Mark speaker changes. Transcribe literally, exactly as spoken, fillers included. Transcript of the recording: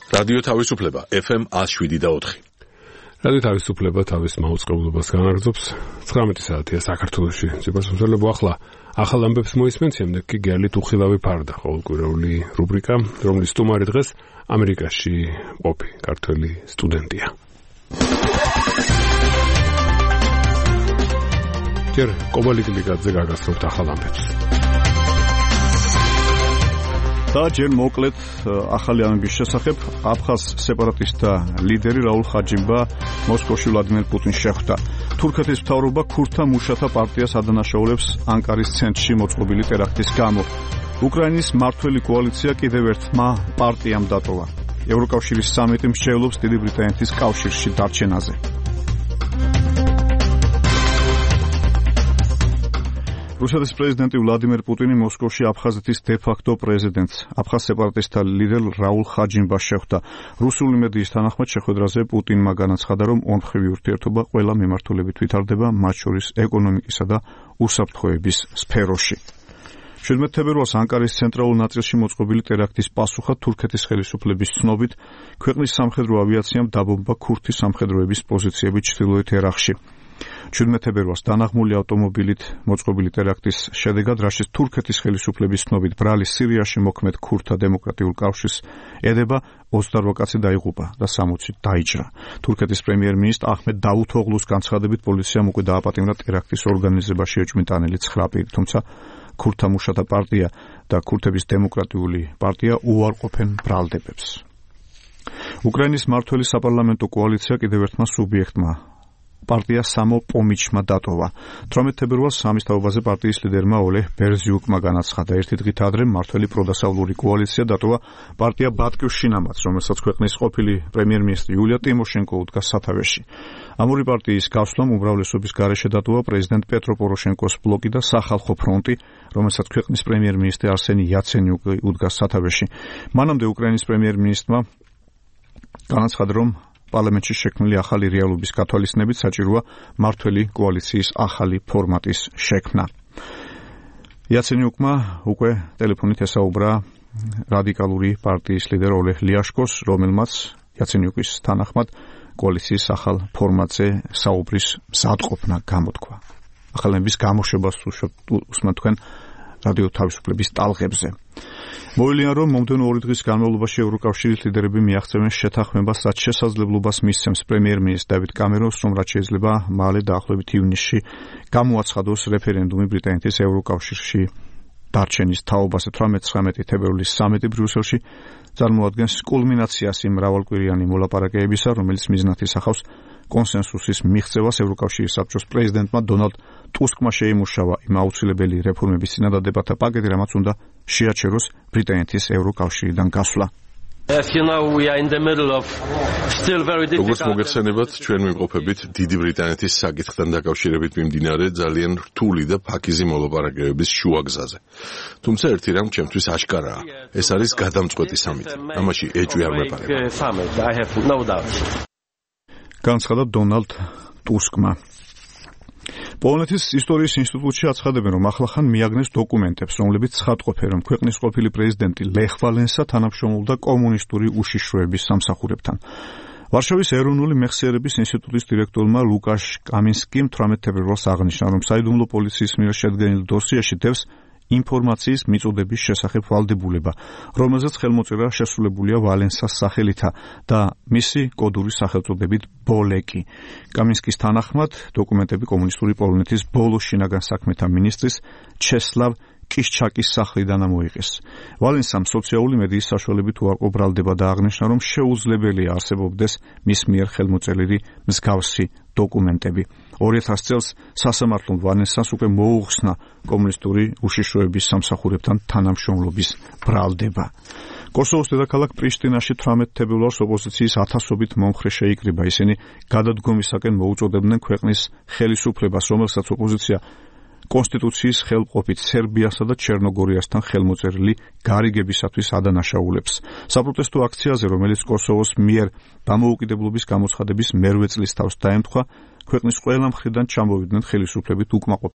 Speaker 1: რადიო თავისუფლება ეფ ემ one oh seven და four.
Speaker 2: რადიო თავისუფლება თავის მაუწყებლობას განაგრძობს. ცხრამეტი საათია საქართველოში. ციფროსმცველებო ახლა ახალ ამბებს მოისმენთ, შემდეგ კი გერლით უხილავი ფარდა, ყოველკვირეული რუბრიკა, რომლის სტუმარი დღეს ამერიკაში ყოფი ქართველი სტუდენტია. ჯერ კობალიკილიკაძე გაგასწრებთ ახალ ამბებს.
Speaker 3: და ჯერ მოკლედ ახალი ამბების შესახებ აფხაზ სეპარატისტთა ლიდერი რაულ ხაჯიმბა მოსკოვში ვლადიმერ პუტინს შეხვდა. თურქეთის მთავრობა ქურთთა მუშათა პარტიას ადანაშაულებს ანკარის ცენტრში მოწყობილი ტერაქტის გამო. უკრაინის მმართველი კოალიცია კიდევ ერთმა პარტიამ დატოვა. ევროკავშირის სამიტი მსჯელობს დიდი ბრიტანეთის კავშირში დარჩენაზე. რუსეთის პრეზიდენტი ვლადიმერ პუტინი მოსკოვში აფხაზეთის დე-ფაქტო პრეზიდენტს, აფხაზ სეპარატისტთა ლიდერ რაულ ხაჯიმბას შეხვდა. რუსული მედიის თანახმად შეხვედრაზე პუტინმა განაცხადა, რომ ორმხრივი ურთიერთობა ყველა მიმართულებით ვითარდება, მათ შორის ეკონომიკისა და უსაფრთხოების სფეროში. შვიდმეტ თებერვალს ანკარის ცენტრალურ ნაწილში მოწყობილი ტერაქტის პასუხად თურქეთის ხელისუფლების ცნობით, ქვეყნის სამხედრო ავიაციამ დაბომბა ქურთი სამხედროების პოზიციები ჩრდილოეთ ერაყში. შვიდმეტ თებერვალს დანაღმული ავტომობილით მოწყობილი ტერაქტის შედეგად, რაშიც თურქეთის ხელისუფლების ცნობით ბრალი სირიაში მოქმედ ქურთთა დემოკრატიულ კავშირს ედება, ოცდაორ კაცი დაიღუპა და სამოცი დაიჭრა. თურქეთის პრემიერ-მინისტრ აჰმედ დავუთოღლუს განცხადებით, პოლიციამ უკვე დააპატიმრა ტერაქტის ორგანიზებაში ეჭვმიტანილი ცხრა პირი, თუმცა ქურთთა მუშათა პარტია და ქურთების დემოკრატიული პარტია უარყოფენ ბრალდებებს. უკრაინის მმართველი საპარლამენტო კოალიცია კიდევ ერთმა სუბიექტმა პარტია სამოპომიჩმა დატოვა. თვრამეტ თებერვალს სამის თაობაზე პარტიის ლიდერმა ოლეჰ ბერზიუკმა განაცხადა. ერთი დღით ადრე მმართველი პროდასავლური კოალიცია დატოვა პარტია ბატკივშინამაც, რომელსაც ქვეყნის ყოფილი პრემიერ-მინისტრი იულია ტიმოშენკო უდგას სათავეში. ამ ორი პარტიის გასვლამ უმრავლესობის გარეშე დატოვა პრეზიდენტ პეტრო პოროშენკოს ბლოკი და სახალხო ფრონტი, რომელსაც ქვეყნის პრემიერ-მინისტრი არსენი იაცენიუკი უდგას სათავეში. მანამდე უკრაინის პრემიერ-მინისტრმა განაცხადა, რომ პარლამენტში შექმნილი ახალი რეალობის გათვალისწინებით საჭიროა მმართველი კოალიციის ახალი ფორმატის შექმნა. იაცენიუკმა უკვე ტელეფონით ესაუბრა რადიკალური პარტიის ლიდერ ოლეჰ ლიაშკოს, რომელმაც იაცენიუკის თანახმად კოალიციის ახალ ფორმატზე საუბრის მზადყოფნა გამოთქვა. ახალების გამოშვებას უსმენთ თქვენ რადიო თავისუფლების ტალღებზე. მოვლენია, რომ მომდევნო ორი დღის განმავლობაში ევროკავშირის ლიდერები მიაღწევენ შეთანხმებას, რაც შესაძლებლობას მისცემს პრემიერ-მინისტრ დავიდ კამერონს, რომ რაც შეიძლება მალე დაახლოებით ივნისში გამოაცხადოს რეფერენდუმი ბრიტანეთის ევროკავშირში დარჩენის თაობაზე. თვრამეტი თებერვლის სამიტი ბრიუსელში წარმოადგენს კულმინაციას იმ მრავალკვირიანი მოლაპარაკებისა, რომელიც მიზნად ისახავს კონსენსუსის მიღწევას. ევროკავშირის საბჭოს პრეზიდენტმა დონალდ ტუსკმა შეიმუშავა იმ აუცილებელი რეფორმების წინადადებათა პაკეტი, რამაც უნდა შეაჩეროს ბრიტანეთის ევროკავშირიდან გასვლა.
Speaker 1: როგორც მოგეხსენებათ, ჩვენ ვიმყოფებით დიდი ბრიტანეთის საკითხთან დაკავშირებით მიმდინარე ძალიან რთული და ფაქიზი მოლაპარაკებების შუაგზაზე. თუმცა ერთი რამ ჩემთვის აშკარაა, ეს არის გადამწყვეტი სამიტი. ამაში ეჭვი არ მეპარება.
Speaker 3: განცხადა დონალდ ტუსკმა. პოლონეთის ისტორიის ინსტიტუტში აცხადებენ, რომ ახლახან მიაგნეს დოკუმენტებს, რომლებიც ცხადყოფენ, რომ ქვეყნის ყოფილი პრეზიდენტი ლეხ ვალენსა თანამშრომლობდა კომუნისტური უშიშროების სამსახურებთან. ვარშავის ეროვნული მეხსიერების ინსტიტუტის დირექტორმა ლუკაშ კამინსკიმ თვრამეტ თებერვალს აღნიშნა, რომ საიდუმლო პოლიციის მიერ შედგენილ დოსიაში დევს ინფორმაციის მიწოდების შესახებ ვალდებულება, რომელზეც ხელმოწერა შესრულებულია ვალენსას სახელითა და მისი კოდური სახელწოდებით ბოლეკი. კამინსკის თანახმად, დოკუმენტები კომუნისტური პოლონეთის ბოლო შინაგან საქმეთა მინისტრის ჩესლავ კიშჩაკის სახლიდან ამოიღეს. ვალენსამ სოციალური მედიის საშუალებით უარყო ბრალდება და აღნიშნა, რომ შეუძლებელია არსებობდეს მის მიერ ხელმოწერილი მსგავსი დოკუმენტები. ორი ათასი წელს სასამართლომ ვალენსას უკვე მოუხსნა კომუნისტური უშიშროების სამსახურებთან თანამშრომლობის ბრალდება. კოსოვოს დედაქალაქ პრიშტინაში თვრამეტ თებერვალს ოპოზიციის ათასობით მომხრე შეიკრიბა. ისინი გადადგომისაკენ მოუწოდებდნენ ქვეყნის ხელისუფლებას, რომელსაც ოპოზიცია კონსტიტუციის ხელმყოფით სერბიასა და ჩერნოგორიასთან ხელმოწერილი გარიგებისათვის ადანაშაულებს. საპროტესტო აქციაზე, რომელიც კოსოვოს მიერ დამოუკიდებლობის გამოცხადების მერვე წლის თავს დაემთხვა, ქვეყნის ყველა მხრიდან ჩამოვიდნენ ხელისუფლებით უკმაყოფილე